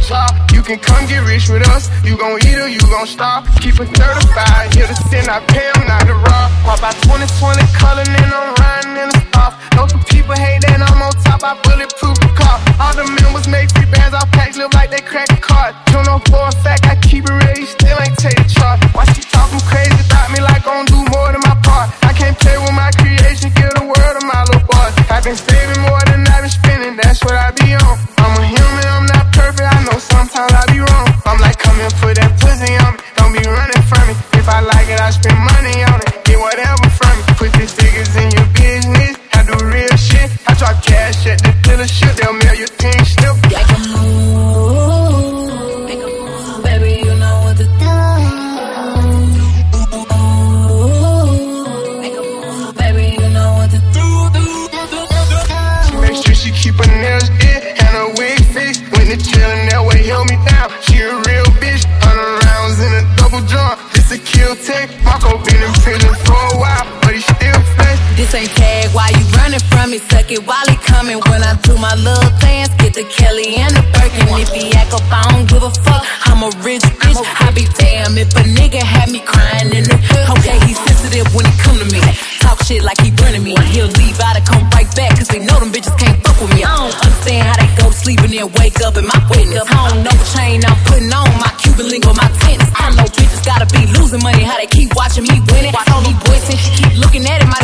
slop. You can come get rich with us. You gon' eat or you gon' starve. Keep it certified, here to sin, I pay them not to rob. Pop out 2020 color, and I'm riding in the stop. Know some people hate that I'm on top, I bulletproof the car. All the members make free bands off packs, live like they crack a card. Don't know for a fact, I keep it real, you still ain't take the charge. Why she talking crazy about me like gon' do more than my part? I can't play with my creation, give the world to my little boy. I've been saving more than I've been spending, that's what I be on. I'm a human, I'm not perfect, I know sometimes I be wrong. I'm like, come and put that pussy on me, don't be running from me. If I like it, I spend money on it, get whatever from me. Put these figures in your business, I do real shit. I drop cash at the dealership, they'll mail your team slip. Make a move, baby, you know what to do. Make a move, baby, you know what to do. Make sure she keep her nails in and her wig fixed. When the chillin' that way, held me down. She a real bitch, 100 rounds in a double drum. This a kill tech. Marco been in prison for a while, but he still fresh. This ain't tag, why you running from me? Suck it while he coming. When I do my little dance, get the Kelly and the Birkin. If he act up, I don't give a fuck. I'm a rich bitch, I be damn if a nigga had me crying in the hood. Okay, he's sensitive when he come to me. Talk shit like he running me. He'll leave out and come right back, cause they know them bitches can't fuck with me. I don't understand how they go to sleep and then wake up in my witness. I don't know what chain I'm putting on, my Cuban link or my tennis. I know bitches gotta be losing money, how they keep watching me winning. All these boys since she keep looking at it, my